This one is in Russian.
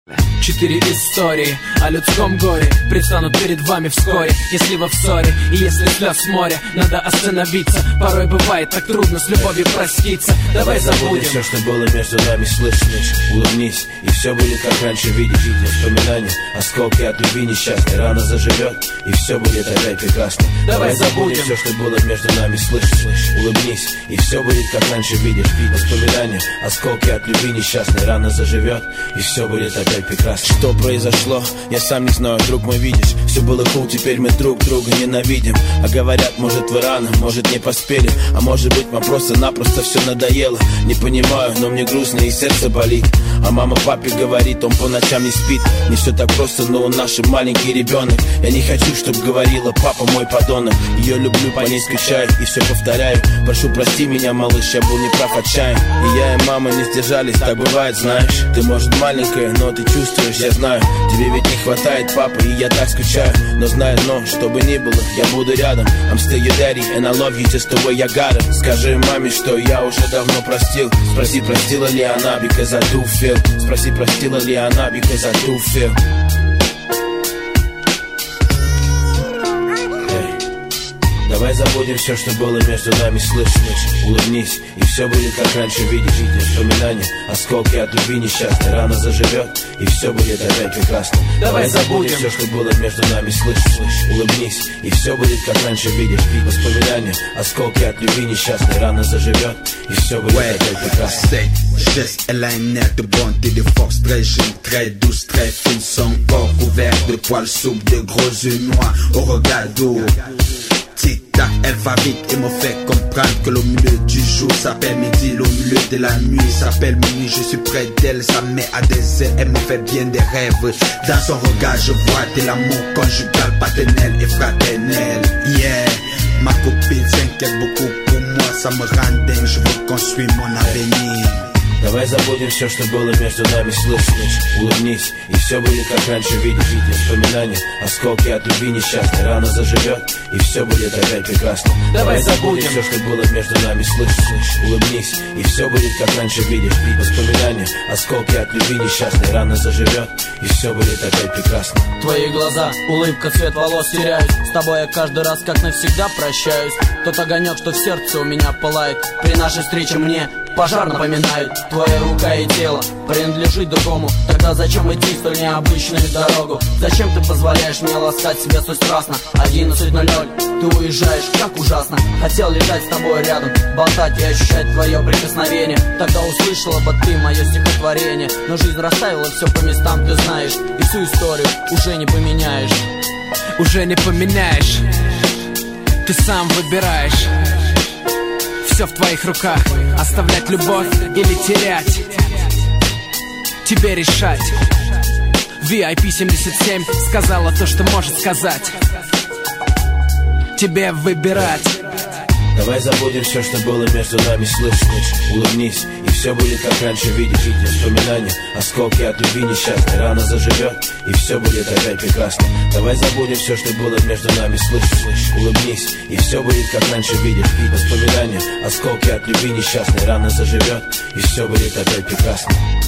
4 истории о людском горе предстанут перед вами вскоре. Если вы в ссоре и если слез море, надо остановиться. Порой бывает так трудно с любовью проститься. Давай забудем все, что было между нами, слышишь? Улыбнись, и все будет как раньше, видишь. Воспоминания, осколки от любви несчастной. Рана заживет, и все будет опять прекрасно. Давай забудем все, что было между нами, слышишь? Улыбнись, и все будет как раньше, видишь. Воспоминания, осколки от любви несчастной. Рана заживет, и все будет опять прекрасно. Что произошло, я сам не знаю, друг мой, видишь. Все было cool, теперь мы друг друга ненавидим. А говорят, может вы рано, может не поспели. А может быть вам просто-напросто все надоело. Не понимаю, но мне грустно и сердце болит. А мама папе говорит, он по ночам не спит. Не все так просто, но он наш маленький ребенок. Я не хочу, чтоб говорила папа мой подонок. Ее люблю, по ней скучаю и все повторяю. Прошу, прости меня, малыш, я был неправ, отчаян. И я и мама не сдержались, так бывает, знаешь. Ты может маленькая, но ты чувствуешь, я знаю. Тебе ведь не хватает папы, и я так скучаю. Но знаю, но, что бы ни было, я буду рядом. I'm still your daddy, and I love you just the way I got it. Скажи маме, что я уже давно простил. Спроси, простила ли она, because I do feel. Спроси, простила ли она, because I do feel. Давай забудем все, что было между нами, слышишь? Улыбнись, и все будет как раньше, видишь. Воспоминания, осколки от любви несчастной. Рана заживет, и все будет опять прекрасно. Давай забудем все, что было между нами, слышишь? Ulыбнись, и все будет как раньше, видишь. Воспоминания, осколки от любви несчастной. Rana zаживет, и все будет опять прекрасно. Geste, elle a un air de bonté, de force très jeune, très douce, très fine. Son corps couvert de poils souples, de gros yeux noirs au regard d'eau. Tic-tac, elle va vite et me fait comprendre que le milieu du jour s'appelle midi, le milieu de la nuit s'appelle minuit. Je suis près d'elle, ça met à des ailes, elle me fait bien des rêves. Dans son regard, je vois de l'amour conjugal, paternel et fraternel. Yeah, ma copine s'inquiète beaucoup pour moi, ça me rend dingue, je veux construire mon avenir. Давай забудем все, что было между нами, слышишь? Улыбнись, и все будет как раньше, видишь. Воспоминания, осколки от любви несчастной. Рана заживет, и все будет опять прекрасно. Давай забудем все, что было между нами, слышишь? Улыбнись, и все будет как раньше, видишь. Воспоминания, осколки от любви несчастной. Рана заживет, и все будет опять прекрасно. Твои глаза, улыбка, цвет волос теряют. С тобой я каждый раз как навсегда прощаюсь. Тот огонек, что в сердце у меня пылает, при нашей встрече мне пожар напоминает. Твоя рука и тело принадлежит другому. Тогда зачем идти столь необычную дорогу? Зачем ты позволяешь мне ласкать себя столь страстно? 11:00, ты уезжаешь, как ужасно. Хотел лежать с тобой рядом, болтать и ощущать твое прикосновение. Тогда услышала бы ты мое стихотворение. Но жизнь расставила все по местам, ты знаешь. И всю историю уже не поменяешь. Уже не поменяешь. Ты сам выбираешь. Все в твоих руках. Оставлять любовь или терять, тебе решать. VIP 77 сказала то, что может сказать. Тебе выбирать. Давай забудем все, что было между нами, слышишь? Улыбнись, и все будет как раньше, видишь. Воспоминания, осколки от любви несчастной. Рана заживет, и все будет опять прекрасно. Давай забудем все, что было между нами, слышишь? Улыбнись, и все будет как раньше, видишь. Воспоминания, осколки от любви несчастной. Рана заживет, и все будет опять прекрасно.